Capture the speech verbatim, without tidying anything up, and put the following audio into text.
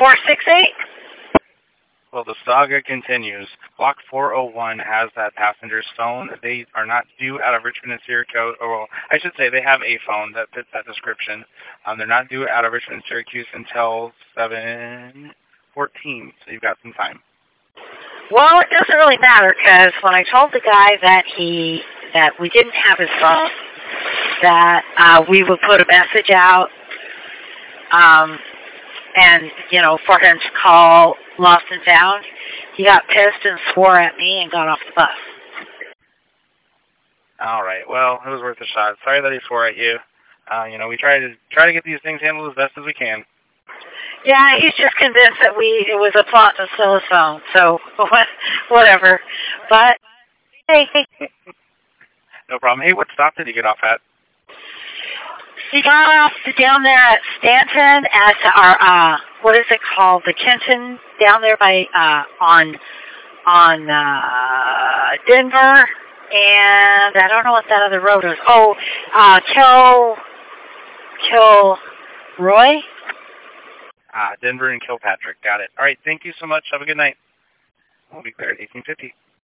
four six eight? Well, the saga continues. Block four oh one has that passenger's phone. They are not due out of Richmond and Syracuse, or well, I should say they have a phone that fits that description. Um, they're not due out of Richmond and Syracuse until seven fourteen, so you've got some time. Well, it doesn't really matter, because when I told the guy that he that we didn't have his phone, that uh, we would put a message out, um, and, you know, for him to call Lost and Found, he got pissed and swore at me and got off the bus. All right. Well, it was worth a shot. Sorry that he swore at you. Uh, you know, we try to try to get these things handled as best as we can. Yeah, he's just convinced that we it was a plot to steal his phone. So whatever. But hey, no problem. Hey, what stop did he get off at? He got off down there at Stanton at our uh, what is it called? The Kenton down there by uh, on on uh, Denver, and I don't know what that other road is. Oh, uh, Kill Kilroy. Ah, Denver and Kilpatrick. Got it. All right. Thank you so much. Have a good night. We'll be clear at eighteen fifty.